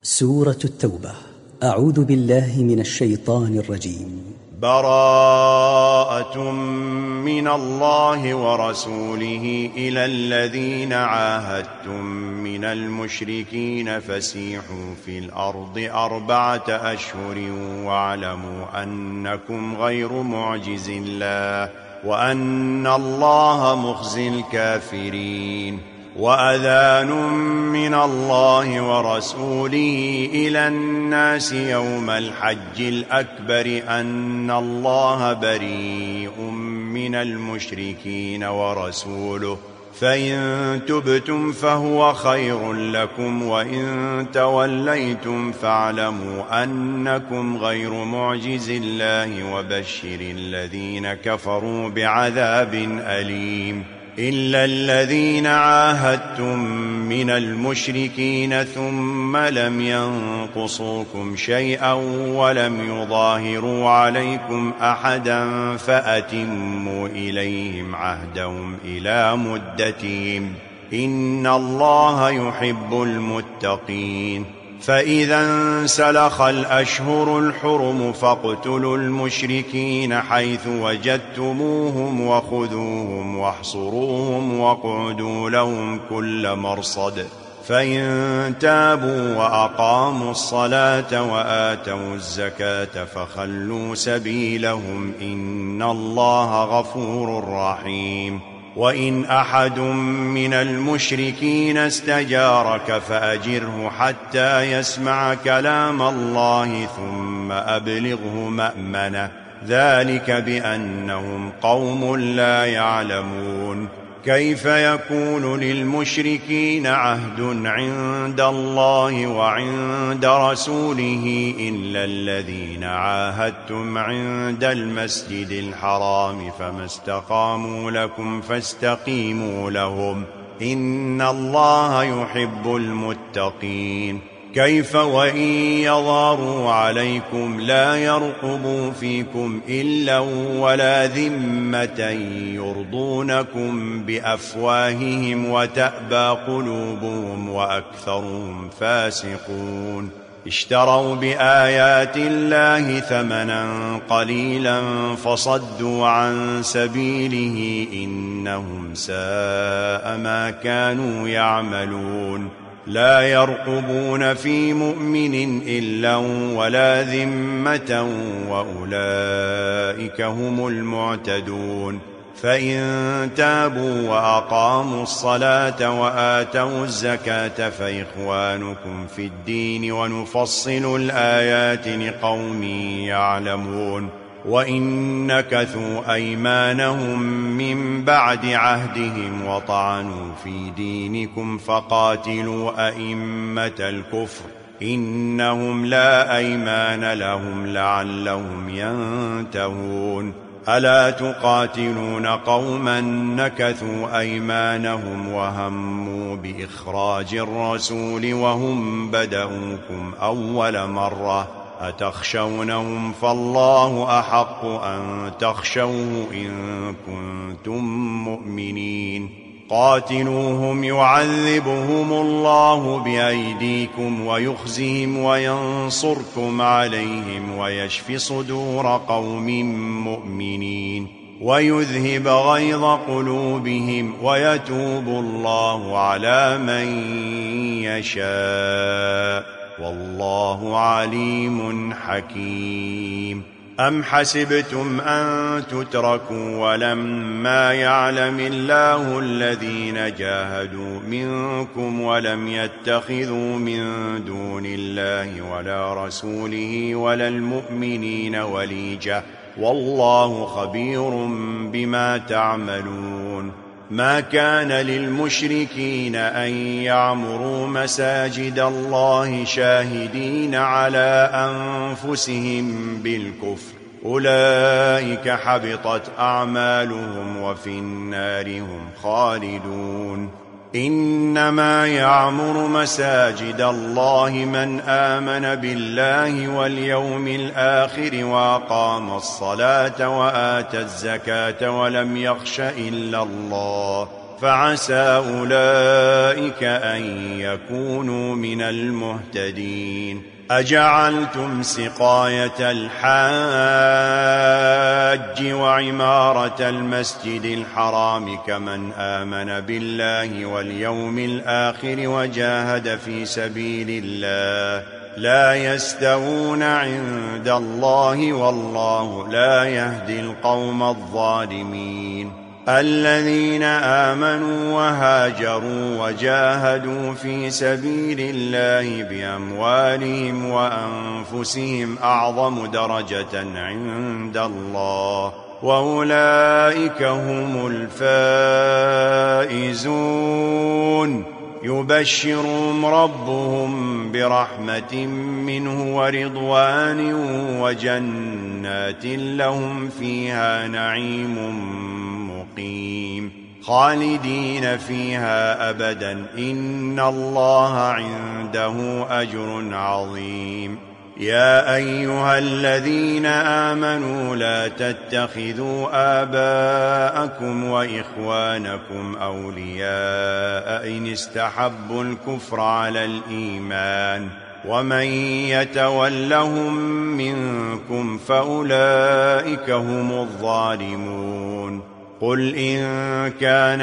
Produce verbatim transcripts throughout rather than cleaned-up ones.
سورة التوبة. أعوذ بالله من الشيطان الرجيم. براءة من الله ورسوله إلى الذين عاهدتم من المشركين فسيحوا في الأرض أربعة أشهر واعلموا أنكم غير معجز الله وأن الله مخزي الكافرين. وأذان من الله ورسوله إلى الناس يوم الحج الأكبر أن الله بريء من المشركين ورسوله فإن تبتم فهو خير لكم وإن توليتم فاعلموا أنكم غير معجز الله وبشر الذين كفروا بعذاب أليم. إلا الذين عاهدتم من المشركين ثم لم ينقصوكم شيئا ولم يظاهروا عليكم أحدا فأتموا إليهم عهدهم إلى مدتهم إن الله يحب المتقين. فإذا انسلخ الأشهر الحرم فاقتلوا المشركين حيث وجدتموهم وخذوهم واحصروهم واقعدوا لهم كل مرصد. فإن تابوا وأقاموا الصلاة وآتوا الزكاة فخلوا سبيلهم إن الله غفور رحيم. وإن أحد من المشركين استجارك فأجره حتى يسمع كلام الله ثم أبلغه مأمنه ذلك بأنهم قوم لا يعلمون. كيف يكون للمشركين عهد عند الله وعند رسوله إلا الذين عاهدتم عند المسجد الحرام فما استقاموا لكم فاستقيموا لهم إن الله يحب المتقين. كيف وإن يظهروا عليكم لا يرقبوا فيكم إلا ولا ذمة يرضونكم بأفواههم وتأبى قلوبهم وأكثرهم فاسقون. اشتروا بآيات الله ثمنا قليلا فصدوا عن سبيله إنهم ساء ما كانوا يعملون. لا يرقبون في مؤمن إلا ولا ذمة وأولئك هم المعتدون. فإن تابوا وأقاموا الصلاة وآتوا الزكاة فإخوانكم في الدين ونفصل الآيات لقوم يعلمون. وإن نكثوا أيمانهم من بعد عهدهم وطعنوا في دينكم فقاتلوا أئمة الكفر إنهم لا أيمان لهم لعلهم ينتهون. ألا تقاتلون قوما نكثوا أيمانهم وهموا بإخراج الرسول وهم بدؤوكم أول مرة أتخشونهم فالله أحق أن تخشوه إن كنتم مؤمنين. قاتلوهم يعذبهم الله بأيديكم ويخزهم وينصركم عليهم ويشف صدور قوم مؤمنين ويذهب غيظ قلوبهم ويتوب الله على من يشاء والله عليم حكيم. أم حسبتم أن تتركوا ولما يعلم الله الذين جاهدوا منكم ولم يتخذوا من دون الله ولا رسوله ولا المؤمنين وليجة والله خبير بما تعملون. ما كان للمشركين أن يعمروا مساجد الله شاهدين على أنفسهم بالكفر أولئك حبطت أعمالهم وفي النار هم خالدون. إنما يعمر مساجد الله من آمن بالله واليوم الآخر وأقام الصلاة وآتى الزكاة ولم يخش إلا الله فعسى أولئك أن يكونوا من المهتدين. أجعلتم سقاية الحاج وعمارة المسجد الحرام كمن آمن بالله واليوم الآخر وجاهد في سبيل الله لا يستوون عند الله والله لا يهدي القوم الظالمين. الذين آمنوا وهاجروا وجاهدوا في سبيل الله بأموالهم وأنفسهم أعظم درجة عند الله وأولئك هم الفائزون. يبشرهم ربهم برحمة منه ورضوان وجنات لهم فيها نعيم مقيم خالدين فيها أبدا إن الله عنده أجر عظيم. يا أيها الذين آمنوا لا تتخذوا آباءكم وإخوانكم أولياء إن استحبوا الكفر على الإيمان ومن يتولهم منكم فأولئك هم الظالمون. قل إن كان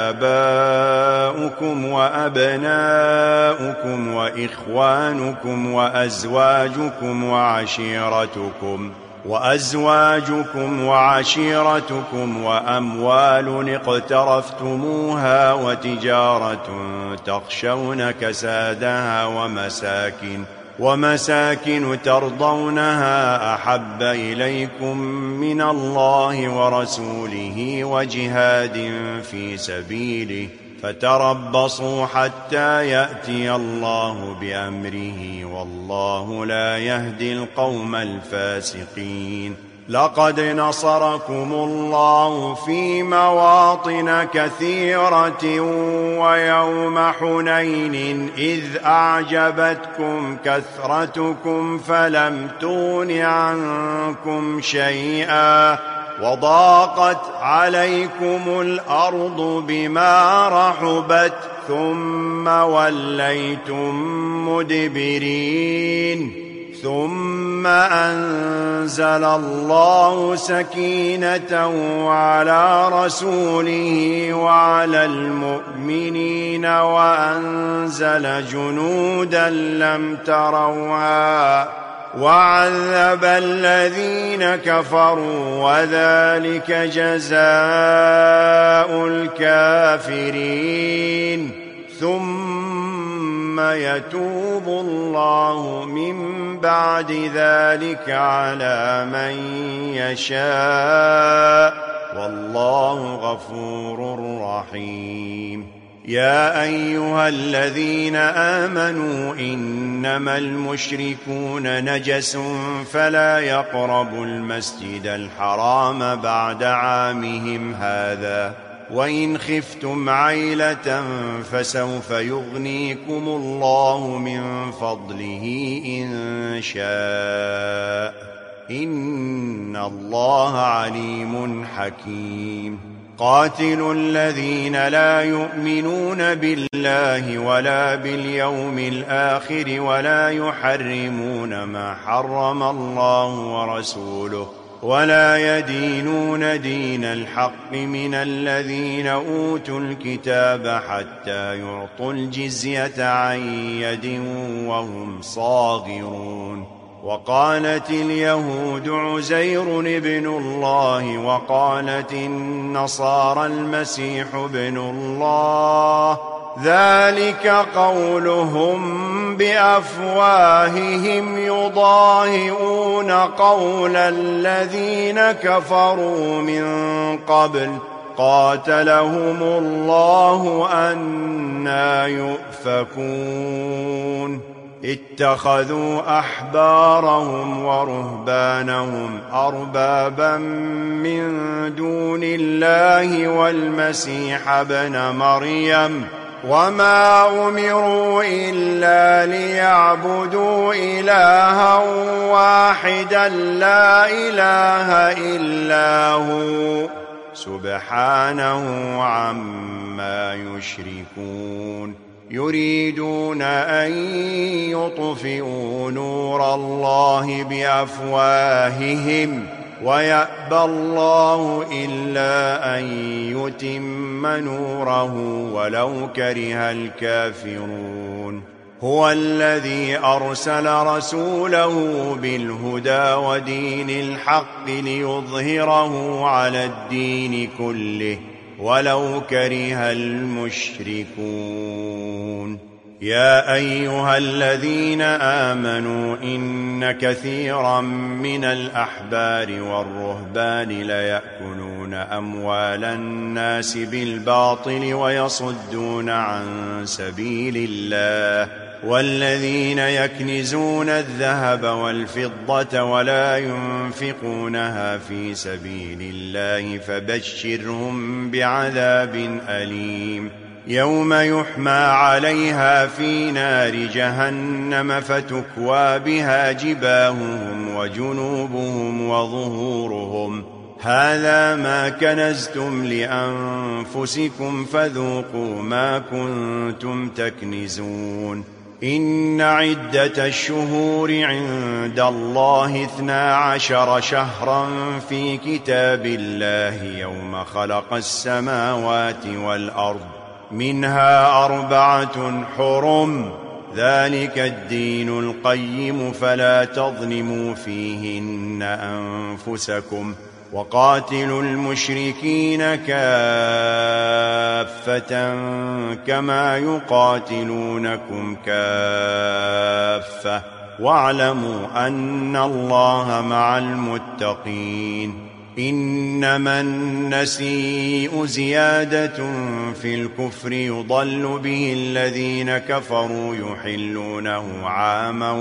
آباؤكم وأبناؤكم وإخوانكم وأزواجكم وعشيرتكم وأزواجكم وعشيرتكم وأموال اقترفتموها وتجارة تخشون كسادها ومساكن ومساكن ترضونها أحب إليكم من الله ورسوله وجهاد في سبيله فتربصوا حتى يأتي الله بأمره والله لا يهدي القوم الفاسقين. لقد نصركم الله في مواطن كثيرة ويوم حنين إذ أعجبتكم كثرتكم فلم تغن عنكم شيئا وضاقت عليكم الأرض بما رحبت ثم وليتم مدبرين. ثم أنزل الله سكينته على رسوله وعلى المؤمنين وأنزل جنودا لم تروها وعذب الذين كفروا وذلك جزاء الكافرين. ثم يتوب الله من بعد ذلك على من يشاء والله غفور رحيم. يا أيها الذين آمنوا إنما المشركون نجس فلا يقربوا المسجد الحرام بعد عامهم هذا وإن خفتم عيلة فسوف يغنيكم الله من فضله إن شاء إن الله عليم حكيم. قاتلوا الذين لا يؤمنون بالله ولا باليوم الآخر ولا يحرمون ما حرم الله ورسوله ولا يدينون دين الحق من الذين أوتوا الكتاب حتى يعطوا الجزية عن يد وهم صاغرون. وقالت اليهود عزير ابن الله وقالت النصارى المسيح ابن الله ذلك قولهم بأفواههم يضاهئون قول الذين كفروا من قبل قاتلهم الله أنى يؤفكون. اتخذوا أحبارهم ورهبانهم أربابا من دون الله والمسيح ابن مريم وما أمروا إلا ليعبدوا إلها واحدا لا إله إلا هو سبحانه عما يشركون يريدون أن يطفئوا نور الله بأفواههم ويأبى الله إلا أن يتم نوره ولو كره الكافرون هو الذي أرسل رسوله بالهدى ودين الحق ليظهره على الدين كله ولو كره المشركون يا أيها الذين آمنوا إن كثيرا من الأحبار والرهبان ليأكلون أموال الناس بالباطل ويصدون عن سبيل الله والذين يكنزون الذهب والفضة ولا ينفقونها في سبيل الله فبشرهم بعذاب أليم يوم يحمى عليها في نار جهنم فتكوى بها جباههم وجنوبهم وظهورهم هذا ما كنزتم لأنفسكم فذوقوا ما كنتم تكنزون إن عدة الشهور عند الله اثنا عشر شهرا في كتاب الله يوم خلق السماوات والأرض منها أربعة حرم ذلك الدين القيم فلا تظلموا فيهن أنفسكم وقاتلوا المشركين كافة كما يقاتلونكم كافة واعلموا أن الله مع المتقين إنما النسيء زيادة في الكفر يضل به الذين كفروا يحلونه عاما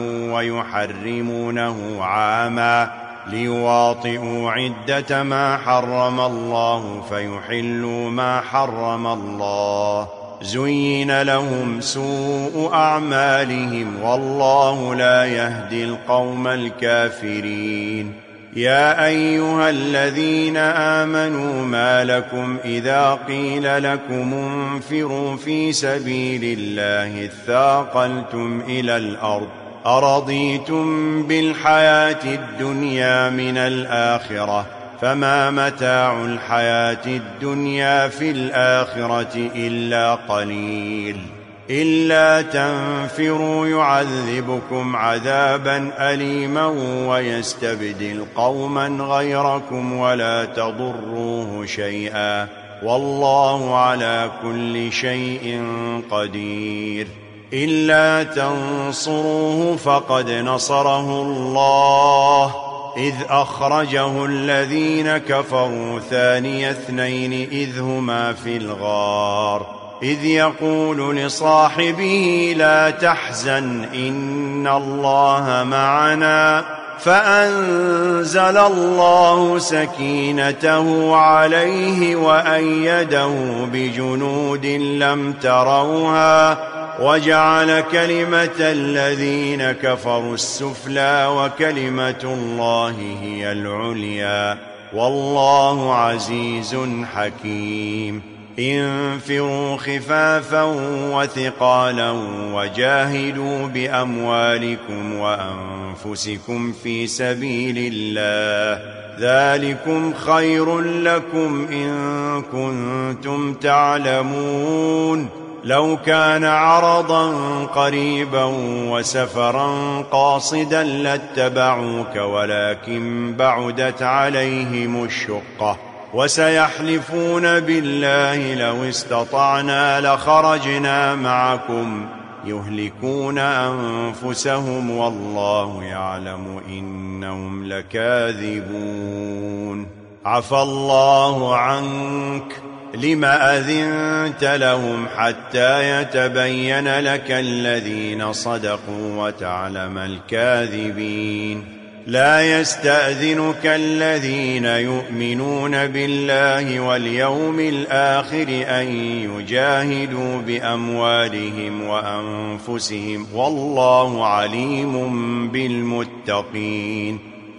ويحرمونه عاما ليواطئوا عدة ما حرم الله فيحلوا ما حرم الله زين لهم سوء أعمالهم والله لا يهدي القوم الكافرين يا أيها الذين آمنوا ما لكم إذا قيل لكم انفروا في سبيل الله اثاقلتم إلى الأرض أرضيتم بالحياة الدنيا من الآخرة فما متاع الحياة الدنيا في الآخرة إلا قليل إلا تنفروا يعذبكم عذابا أليما ويستبدل قوما غيركم ولا تضروه شيئا والله على كل شيء قدير إلا تنصروه فقد نصره الله إذ أخرجه الذين كفروا ثاني اثنين إذ هما في الغار إذ يقول لصاحبه لا تحزن إن الله معنا فأنزل الله سكينته عليه وأيده بجنود لم تروها وجعل كلمة الذين كفروا السفلى وكلمة الله هي العليا والله عزيز حكيم انفروا خفافا وثقالا وجاهدوا بأموالكم وأنفسكم في سبيل الله ذلكم خير لكم إن كنتم تعلمون لو كان عرضا قريبا وسفرا قاصدا لاتبعوك ولكن بعدت عليهم الشقة وسيحلفون بالله لو استطعنا لخرجنا معكم يهلكون أنفسهم والله يعلم إنهم لكاذبون عفى الله عنك لم أذنت لهم حتى يتبين لك الذين صدقوا وتعلم الكاذبين لا يستأذنك الذين يؤمنون بالله واليوم الآخر أن يجاهدوا بأموالهم وأنفسهم والله عليم بالمتقين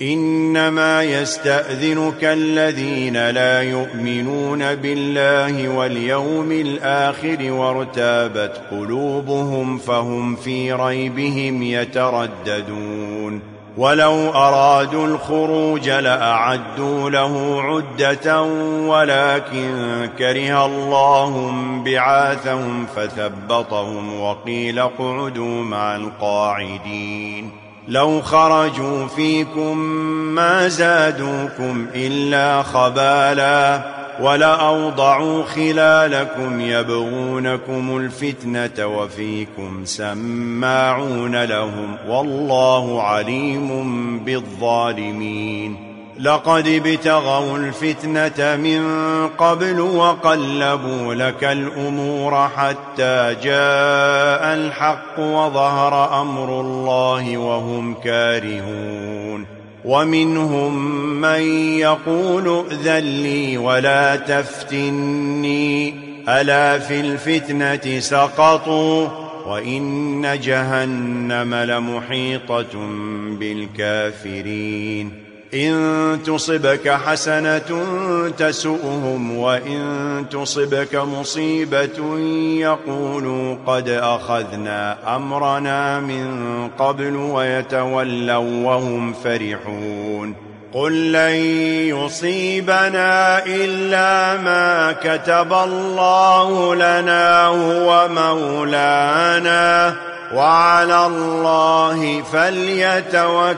إنما يستأذنك الذين لا يؤمنون بالله واليوم الآخر وارتابت قلوبهم فهم في ريبهم يترددون ولو أرادوا الخروج لأعدوا له عدة ولكن كره الله بعاثهم فثبطهم وقيل اقعدوا مع القاعدين لو خرجوا فيكم ما زادوكم إلا خبالا ولأوضعوا خلالكم يبغونكم الفتنة وفيكم سماعون لهم والله عليم بالظالمين لقد ابتغوا الفتنة من قبل وقلبوا لك الأمور حتى جاء الحق وظهر أمر الله وهم كارهون ومنهم من يقول ائذن لي ولا تفتني ألا في الفتنة سقطوا وإن جهنم لمحيطة بالكافرين إن تصبك حسنة تسؤهم وإن تصبك مصيبة يقولوا قد أخذنا أمرنا من قبل ويتولوا وهم فرحون قل لن يصيبنا إلا ما كتب الله لنا هو مولانا وعلى الله فليتوكل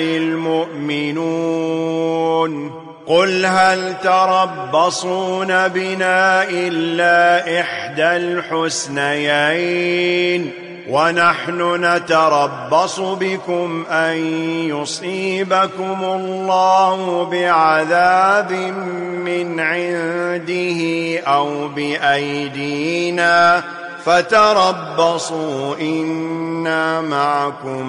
المؤمنون قل هل تربصون بنا إلا إحدى الحسنيين ونحن نتربص بكم أن يصيبكم الله بعذاب من عنده أو بأيدينا فتربصوا إنا معكم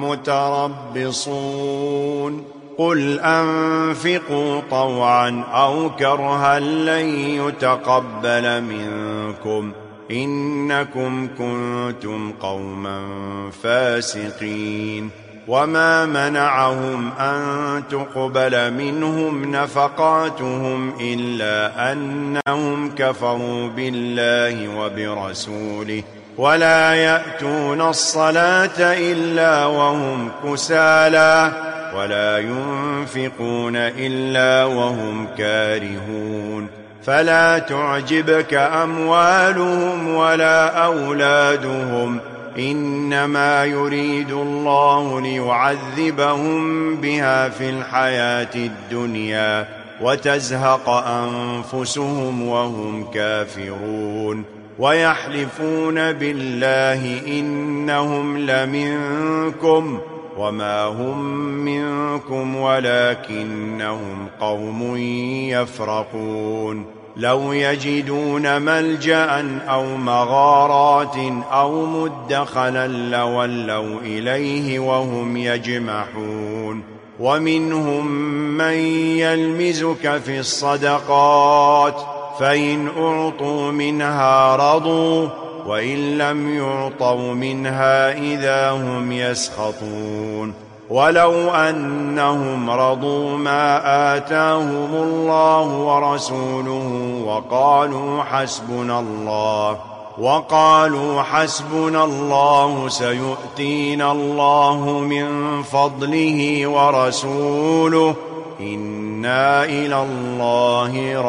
متربصون قل أنفقوا طوعا أو كرها لن يتقبل منكم إنكم كنتم قوما فاسقين وما منعهم أن تقبل منهم نفقاتهم إلا أنهم كفروا بالله وبرسوله ولا يأتون الصلاة إلا وهم كسالى ولا ينفقون إلا وهم كارهون فلا تعجبك أموالهم ولا أولادهم إنما يريد الله ليعذبهم بها في الحياة الدنيا وتزهق أنفسهم وهم كافرون ويحلفون بالله إنهم لمنكم وما هم منكم ولكنهم قوم يفرقون لو يجدون ملجأ أو مغارات أو مدخلا لولوا إليه وهم يجمحون ومنهم من يلمزك في الصدقات فإن أعطوا منها رضوا وإن لم يعطوا منها إذا هم يسخطون ولو أنهم رضوا ما آتاهم الله ورسوله وقالوا حسبنا الله وقالوا حسبنا الله سيؤتينا الله من فضله ورسوله إنا إلى الله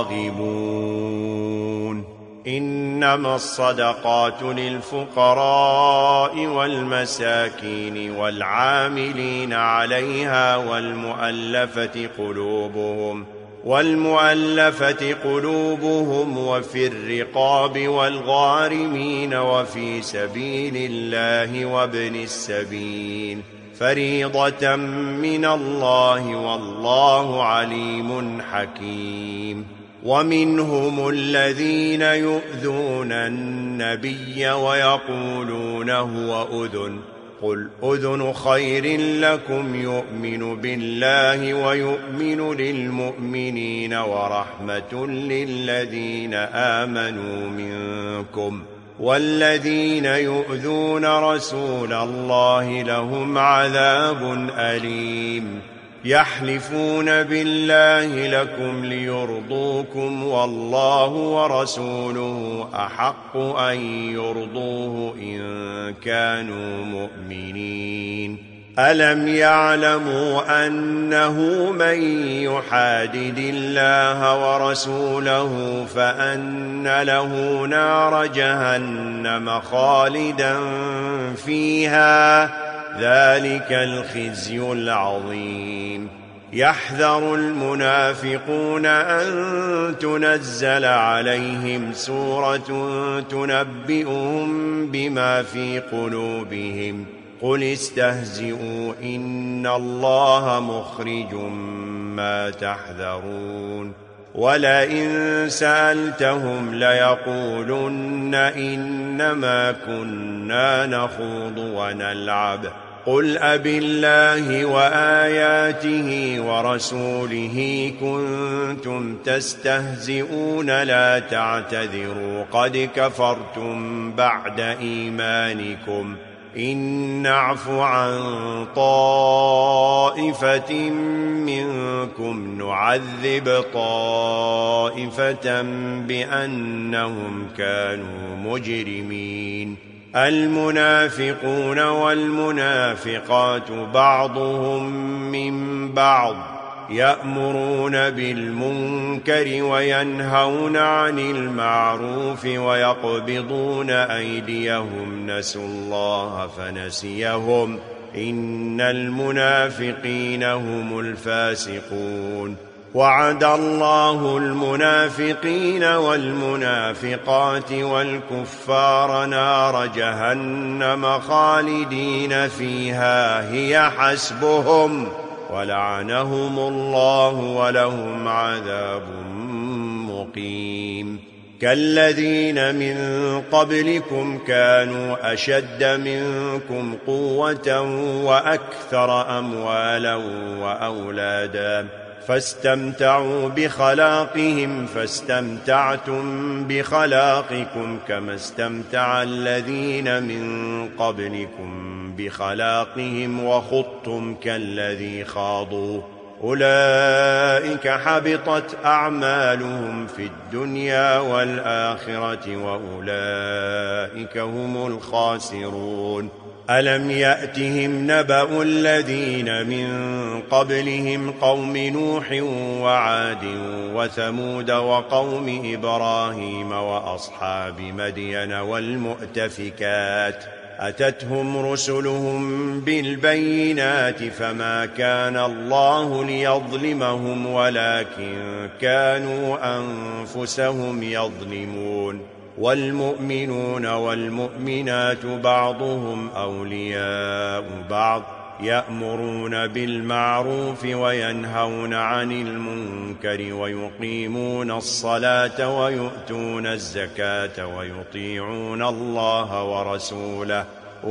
راغبون إنما الصدقات للفقراء والمساكين والعاملين عليها والمؤلفة قلوبهم والمؤلفة قلوبهم وفي الرقاب والغارمين وفي سبيل الله وابن السبيل فريضة من الله والله عليم حكيم ومنهم الذين يؤذون النبي ويقولون هو أذن قل أذن خير لكم يؤمن بالله ويؤمن للمؤمنين ورحمة للذين آمنوا منكم والذين يؤذون رسول الله لهم عذاب أليم يحلفون بالله لكم ليرضوكم والله ورسوله أحق أن يرضوه إن كانوا مؤمنين ألم يعلموا أنه من يحادد الله ورسوله فأن له نار جهنم خالدا فيها ذلك الخزي العظيم يحذر المنافقون أن تنزل عليهم سورة تنبئهم بما في قلوبهم قل استهزئوا إن الله مخرج ما تحذرون ولئن سألتهم ليقولن إنما كنا نخوض ونلعب قل أبالله وآياته ورسوله كنتم تستهزئون لا تعتذروا قد كفرتم بعد إيمانكم إن نعف عن طائفة منكم نعذب طائفة بأنهم كانوا مجرمين المنافقون والمنافقات بعضهم من بعض يأمرون بالمنكر وينهون عن المعروف ويقبضون أيديهم نسوا الله فنسيهم إن المنافقين هم الفاسقون وعد الله المنافقين والمنافقات والكفار نار جهنم خالدين فيها هي حسبهم ولعنهم الله ولهم عذاب مقيم كالذين من قبلكم كانوا أشد منكم قوة وأكثر أموالا وأولادا فاستمتعوا بخلاقهم فاستمتعتم بخلاقكم كما استمتع الذين من قبلكم بخلاقهم وخضتم كالذي خاضوا أولئك حبطت أعمالهم في الدنيا والآخرة وأولئك هم الخاسرون ألم يأتهم نبأ الذين من قبلهم قوم نوح وعاد وثمود وقوم إبراهيم وأصحاب مدين والمؤتفكات أتتهم رسلهم بالبينات فما كان الله ليظلمهم ولكن كانوا أنفسهم يظلمون والمؤمنون والمؤمنات بعضهم أولياء بعض يأمرون بالمعروف وينهون عن المنكر ويقيمون الصلاة ويؤتون الزكاة ويطيعون الله ورسوله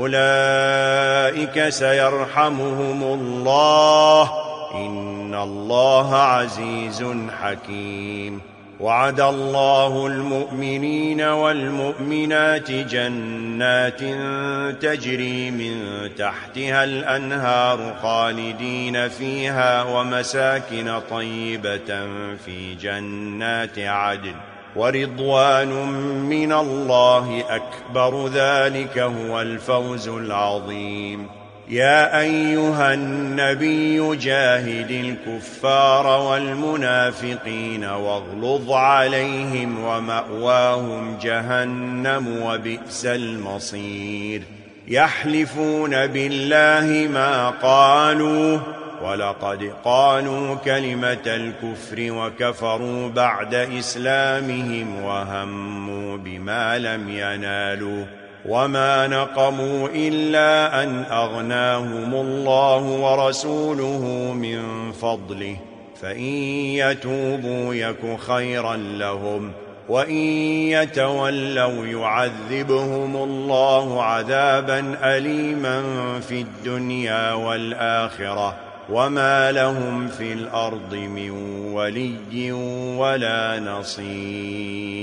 أولئك سيرحمهم الله إن الله عزيز حكيم وعد الله المؤمنين والمؤمنات جنات تجري من تحتها الأنهار خالدين فيها ومساكن طيبة في جنات عدن ورضوان من الله أكبر ذلك هو الفوز العظيم يا أيها النبي جاهد الكفار والمنافقين واغلظ عليهم ومأواهم جهنم وبئس المصير يحلفون بالله ما قالوا ولقد قالوا كلمة الكفر وكفروا بعد إسلامهم وهموا بما لم ينالوا وما نقموا إلا أن أغناهم الله ورسوله من فضله فإن يتوبوا يك خيرا لهم وإن يتولوا يعذبهم الله عذابا أليما في الدنيا والآخرة وما لهم في الأرض من ولي ولا نصير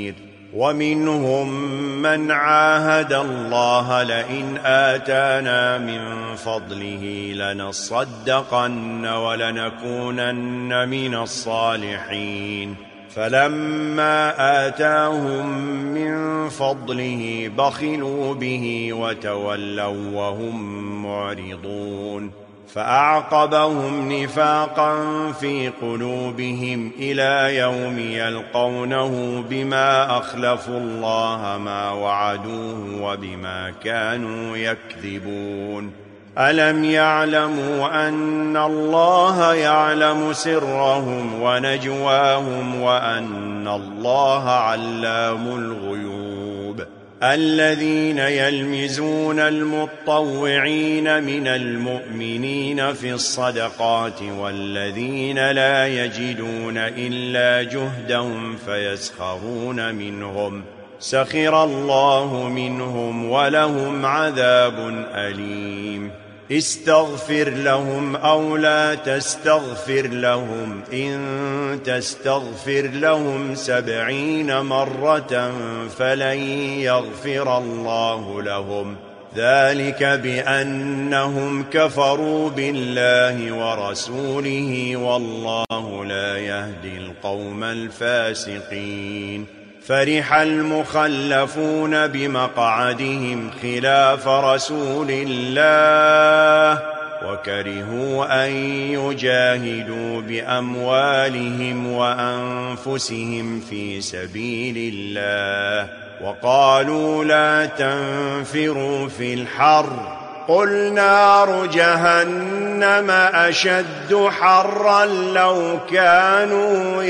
ومنهم من عاهد الله لئن آتانا من فضله لنصدقن ولنكونن من الصالحين فلما آتاهم من فضله بخلوا به وتولوا وهم معرضون فأعقبهم نفاقا في قلوبهم إلى يوم يلقونه بما أخلفوا الله ما وعدوه وبما كانوا يكذبون ألم يعلموا أن الله يعلم سرهم ونجواهم وأن الله علام الغيوب الذين يلمزون المطوعين من المؤمنين في الصدقات والذين لا يجدون إلا جهدهم فيسخرون منهم سخر الله منهم ولهم عذاب أليم استغفر لهم أو لا تستغفر لهم إن تستغفر لهم سبعين مرة فلن يغفر الله لهم ذلك بأنهم كفروا بالله ورسوله والله لا يهدي القوم الفاسقين فرح المخلفون بمقعدهم خلاف رسول الله وكرهوا أن يجاهدوا بأموالهم وأنفسهم في سبيل الله وقالوا لا تنفروا في الحر قل نار جهنم أشد حرا لو كانوا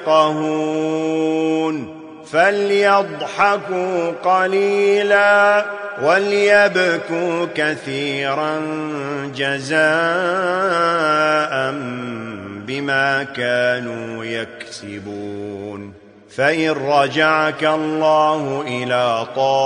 يفقهون فليضحكوا قليلا وليبكوا كثيرا جزاء بما كانوا يكسبون فإن رجعك الله إلى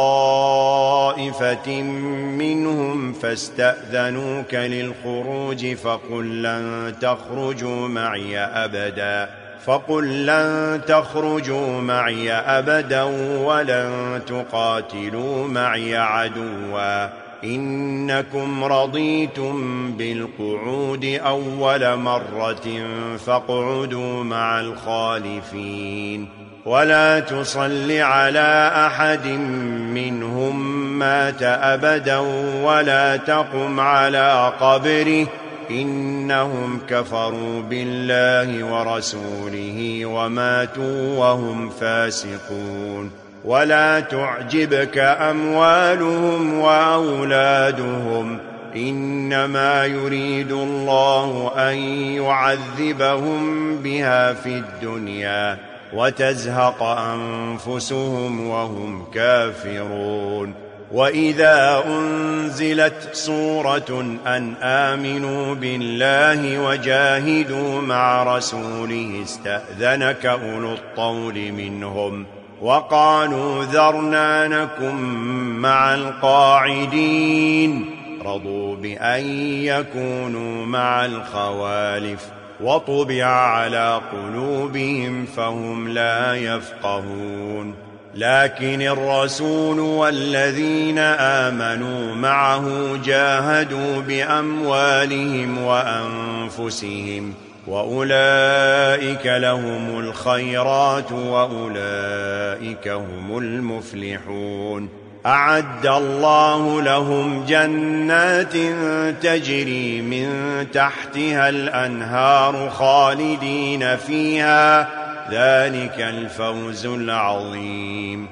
طائفة منهم فاستأذنوك للخروج فقل لن تخرجوا معي أبدا فقل لن تخرجوا معي أبدا ولن تقاتلوا معي عدوا إنكم رضيتم بالقعود أول مرة فاقعدوا مع الخالفين ولا تصل على أحد منهم مات أبدا ولا تقم على قبره إنهم كفروا بالله ورسوله وماتوا وهم فاسقون ولا تعجبك أموالهم وأولادهم إنما يريد الله أن يعذبهم بها في الدنيا وتزهق أنفسهم وهم كافرون وإذا أنزلت سورة أن آمنوا بالله وجاهدوا مع رسوله استأذنك أولو الطول منهم وقالوا ذرنا نكن مع القاعدين رضوا بأن يكونوا مع الخوالف وطبع على قلوبهم فهم لا يفقهون لكن الرسول والذين آمنوا معه جاهدوا بأموالهم وأنفسهم وأولئك لهم الخيرات وأولئك هم المفلحون أعد الله لهم جنات تجري من تحتها الأنهار خالدين فيها ذلك الفوز العظيم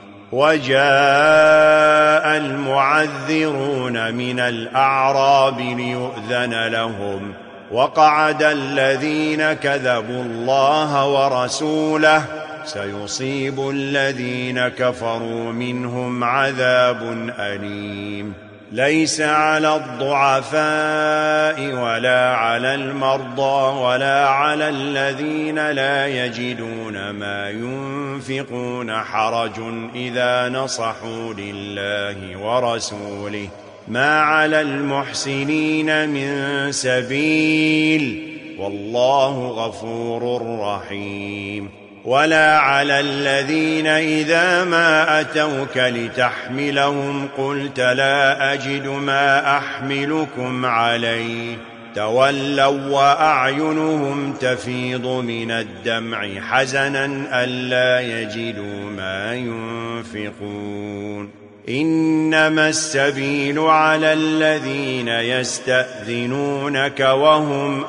وجاء المعذرون من الأعراب ليؤذن لهم وقعد الذين كذبوا الله ورسوله سيصيب الذين كفروا منهم عذاب أليم ليس على الضعفاء ولا على المرضى ولا على الذين لا يجدون ما ينفقون حرج إذا نصحوا لله ورسوله ما على المحسنين من سبيل والله غفور رحيم ولا على الذين إذا ما أتوك لتحملهم قلت لا أجد ما أحملكم عليه تولوا وأعينهم تفيض من الدمع حزنا ألا يجدوا ما ينفقون إنما السبيل على الذين يستأذنونك وهم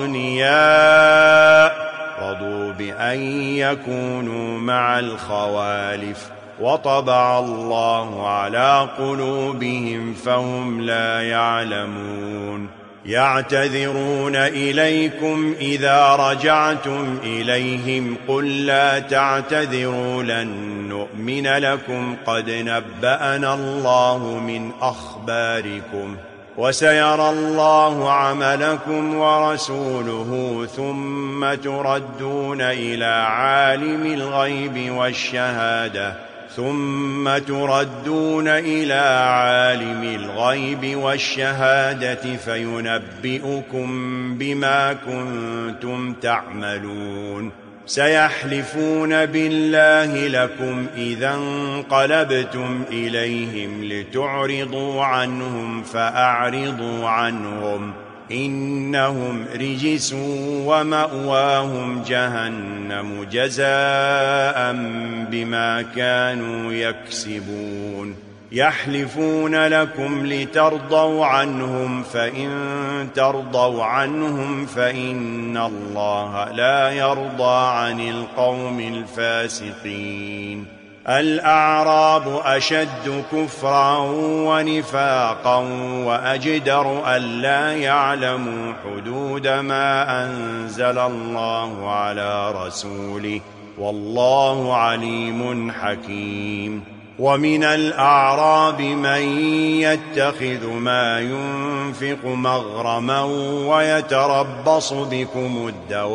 أغنياء رضوا بأن يكونوا مع الخوالف وطبع الله على قلوبهم فهم لا يعلمون يعتذرون إليكم إذا رجعتم إليهم قل لا تعتذروا لن نؤمن لكم قد نبأنا الله من أخباركم وسيرى الله عملكم ورسوله ثم تردون إلى عالم الغيب والشهادة ثم تردون إلى عالم الغيب والشهادة فينبئكم بما كنتم تعملون سيحلفون بالله لكم إذا انقلبتم إليهم لتعرضوا عنهم فأعرضوا عنهم إنهم رجس ومأواهم جهنم جزاء بما كانوا يكسبون يحلفون لكم لترضوا عنهم فإن ترضوا عنهم فإن الله لا يرضى عن القوم الفاسقين الأعراب أشد كفرا ونفاقا وأجدر ألا يعلموا حدود ما أنزل الله على رسوله والله عليم حكيم ومن الأعراب من يتخذ ما ينفق مغرما ويتربص بكم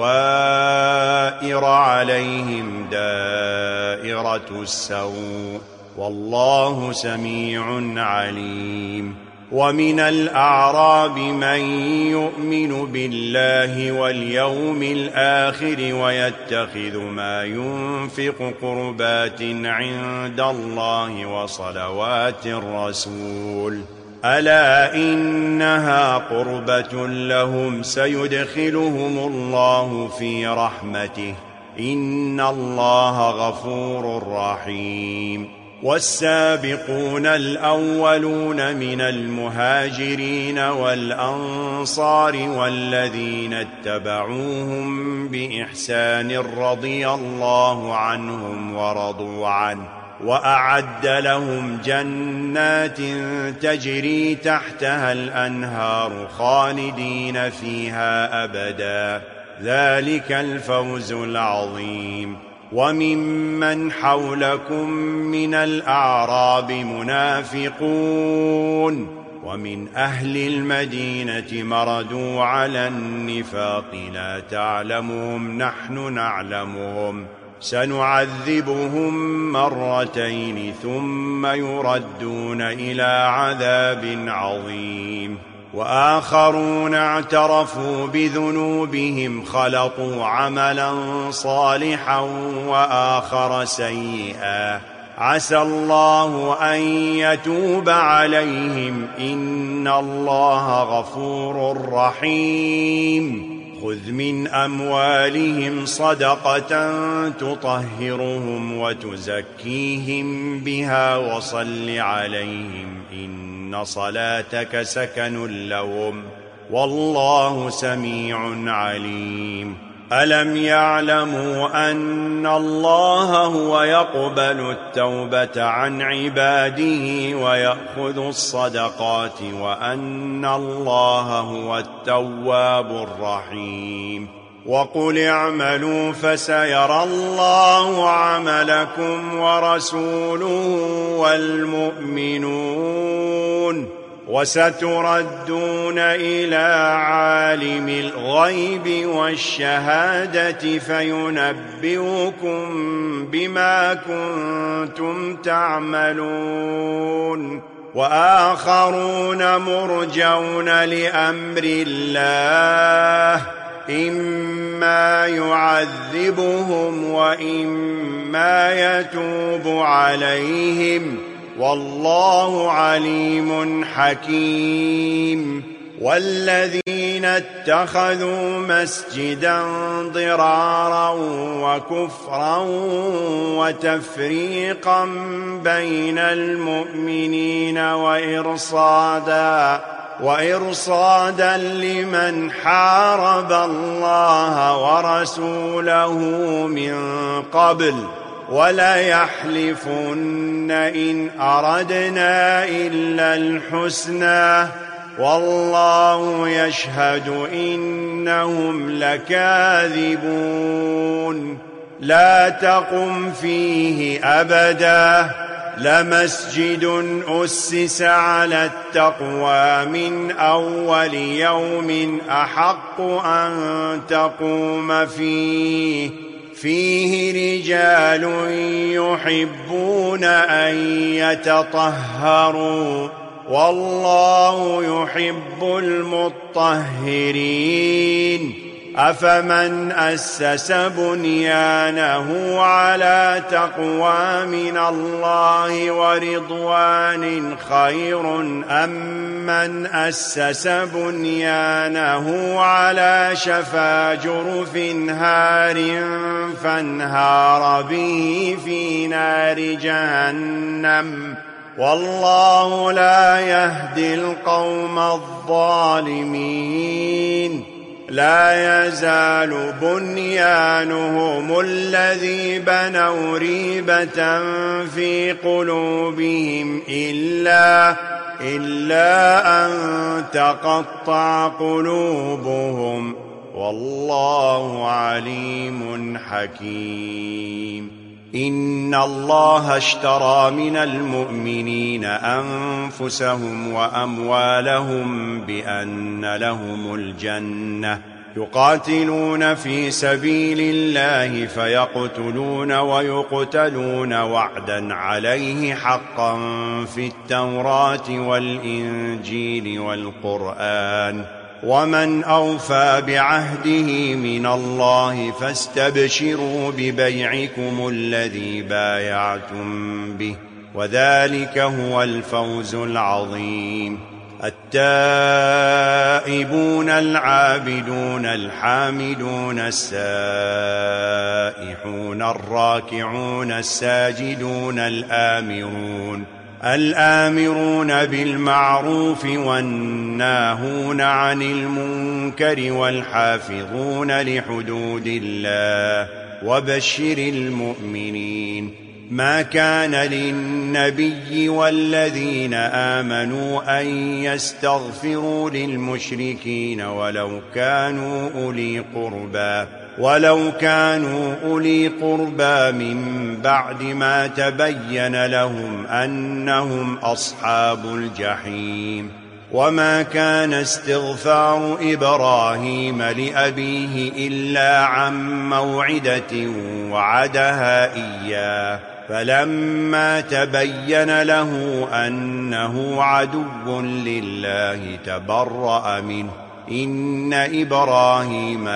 الدوائر عليهم دائرة السوء والله سميع عليم ومن الأعراب من يؤمن بالله واليوم الآخر ويتخذ ما ينفق قربات عند الله وصلوات الرسول ألا إنها قربة لهم سيدخلهم الله في رحمته إن الله غفور رحيم والسابقون الأولون من المهاجرين والأنصار والذين اتبعوهم بإحسان رضي الله عنهم ورضوا عنه وأعد لهم جنات تجري تحتها الأنهار خالدين فيها أبدا ذلك الفوز العظيم وممن حولكم من الأعراب منافقون ومن أهل المدينة مردوا على النفاق لا تعلمهم نحن نعلمهم سنعذبهم مرتين ثم يردون إلى عذاب عظيم وآخرون اعترفوا بذنوبهم خلطوا عملا صالحا وآخر سيئا عسى الله أن يتوب عليهم إن الله غفور رحيم خذ من أموالهم صدقة تطهرهم وتزكيهم بها وصل عليهم إن صلاتك سكن لهم والله سميع عليم ألم يعلموا أن الله هو يقبل التوبة عن عباده ويأخذ الصدقات وأن الله هو التواب الرحيم وقل اعملوا فسيرى الله عملكم ورسوله والمؤمنون وستردون إلى عالم الغيب والشهادة فينبئكم بما كنتم تعملون وآخرون مرجون لأمر الله إما يعذبهم وإما يتوب عليهم والله عليم حكيم. والذين اتخذوا مسجدا ضرارا وكفرا وتفريقا بين المؤمنين وإرصادا وإرصادا لمن حارب الله ورسوله من قبل وليحلفن إن أردنا إلا الحسنى والله يشهد إنهم لكاذبون. لا تقم فيه أبدا لمسجد أسس على التقوى من أول يوم أحق أن تقوم فيه فيه رجال يحبون أن يتطهروا والله يحب المطهرين. أفمن أسس بنيانه على تقوى من الله ورضوان خير أم من أسس بنيانه على شفا جرف هار فانهار به في نار جهنم والله لا يهدي القوم الظالمين. لا يزال بنيانهم الذي بنوا ريبة في قلوبهم إلا, إلا أن تقطع قلوبهم والله عليم حكيم. إن الله اشترى من المؤمنين أنفسهم وأموالهم بأن لهم الجنة يقاتلون في سبيل الله فيقتلون ويقتلون وعدا عليه حقا في التوراة والإنجيل والقرآن ومن أوفى بعهده من الله فاستبشروا ببيعكم الذي بايعتم به وذلك هو الفوز العظيم. التائبون العابدون الحامدون السائحون الراكعون الساجدون الآمرون الآمرون بالمعروف والناهون عن المنكر والحافظون لحدود الله وبشر المؤمنين. ما كان للنبي والذين آمنوا أن يستغفروا للمشركين ولو كانوا أولي قربى ولو كانوا أولي قربى من بعد ما تبين لهم أنهم أصحاب الجحيم. وما كان استغفار إبراهيم لأبيه إلا عن موعدة وعدها إياه فلما تبين له أنه عدو لله تبرأ منه إن إبراهيم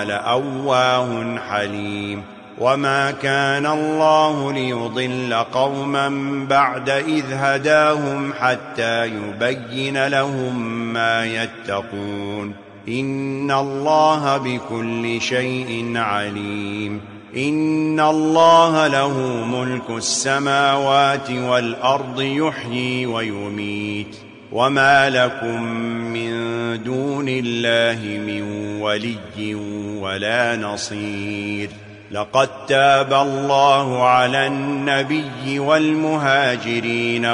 لأواه حليم. وما كان الله ليضل قوما بعد إذ هداهم حتى يبين لهم ما يتقون إن الله بكل شيء عليم. إن الله له ملك السماوات والأرض يحيي ويميت وما لكم من دون الله من ولي ولا نصير. لقد تاب الله على النبي والمهاجرين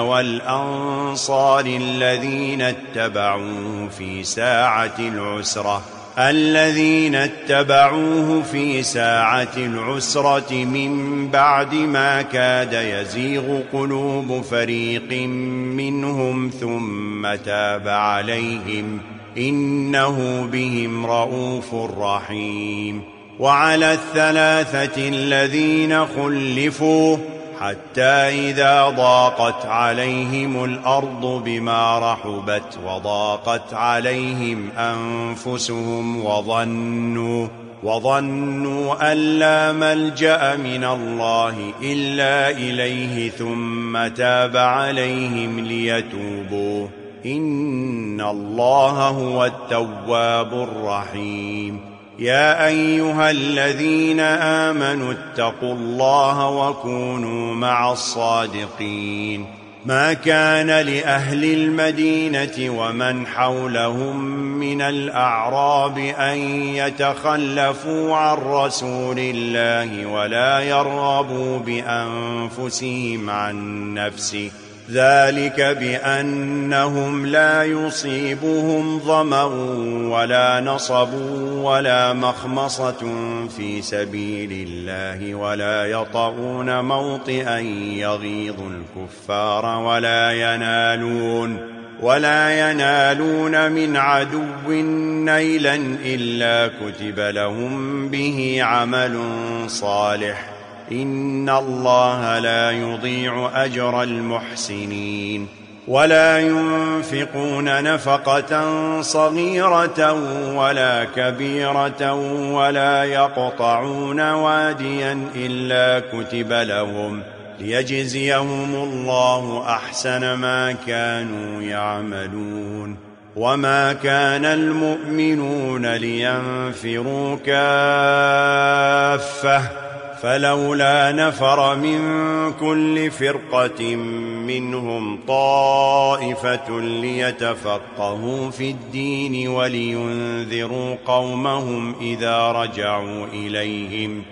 والأنصار الذين اتبعوه في ساعة العسرة الذين اتبعوه في ساعة العسرة من بعد ما كاد يزيغ قلوب فريق منهم ثم تاب عليهم إنه بهم رؤوف رحيم. وعلى الثلاثة الذين خلفوا حتى إذا ضاقت عليهم الأرض بما رحبت وضاقت عليهم أنفسهم وظنوا وظنوا أن لا ملجأ من الله إلا إليه ثم تاب عليهم ليتوبوا إن الله هو التواب الرحيم. يا أيها الذين آمنوا اتقوا الله وكونوا مع الصادقين. ما كان لأهل المدينة ومن حولهم من الأعراب أن يتخلفوا عن رسول الله ولا يرغبوا بأنفسهم عن نفسه ذلك بأنهم لا يصيبهم ظمأ ولا نصب ولا مخمصة في سبيل الله ولا يطؤون موطئا يغيظ الكفار ولا ينالون ولا ينالون من عدو نيلا إلا كتب لهم به عمل صالح إن الله لا يضيع أجر المحسنين. ولا ينفقون نفقة صغيرة ولا كبيرة ولا يقطعون واديا إلا كتب لهم ليجزيهم الله أحسن ما كانوا يعملون. وما كان المؤمنون لينفروا كافة فلولا نفر من كل فرقة منهم طائفة ليتفقهوا في الدين ولينذروا قومهم إذا رجعوا إليهم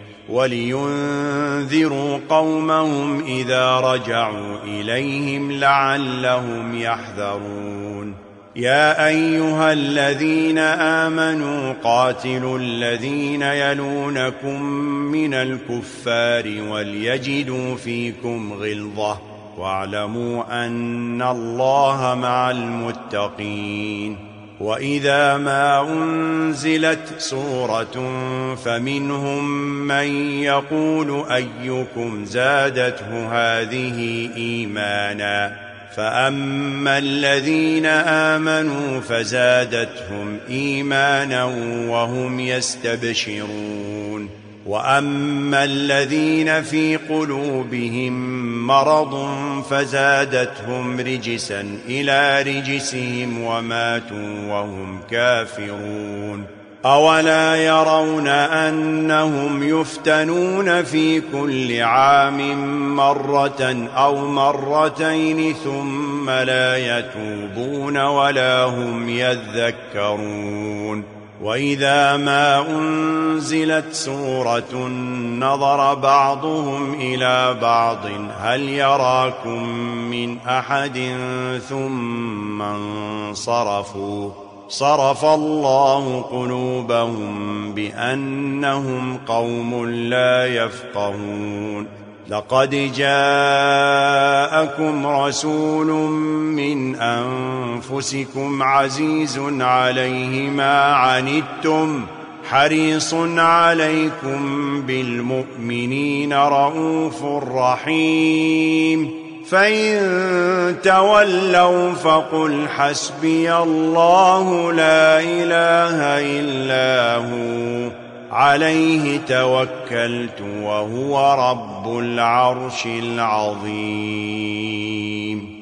ولينذروا قومهم إذا رجعوا إليهم لعلهم يحذرون. يا أيها الذين آمنوا قاتلوا الذين يلونكم من الكفار وليجدوا فيكم غلظة واعلموا أن الله مع المتقين. وإذا ما أنزلت سورة فمنهم من يقول أيكم زادته هذه إيمانا فأما الذين آمنوا فزادتهم إيمانا وهم يستبشرون وأما الذين في قلوبهم مرض فزادتهم رجسا إلى رجسهم وماتوا وهم كافرون. أولا يرون أنهم يفتنون في كل عام مرة أو مرتين ثم لا يتوبون ولا هم يذكرون. وإذا ما أنزلت سورة نظر بعضهم إلى بعض هل يراكم من أحد ثم انصرفوا صرف الله قلوبهم بأنهم قوم لا يفقهون. لقد جاءكم رسول من أنفسكم عزيز عليه ما عنتم حريص عليكم بالمؤمنين رؤوف رحيم. فإن تولوا فقل حسبي الله لا إله إلا هو عليه توكلت وهو رب العرش العظيم.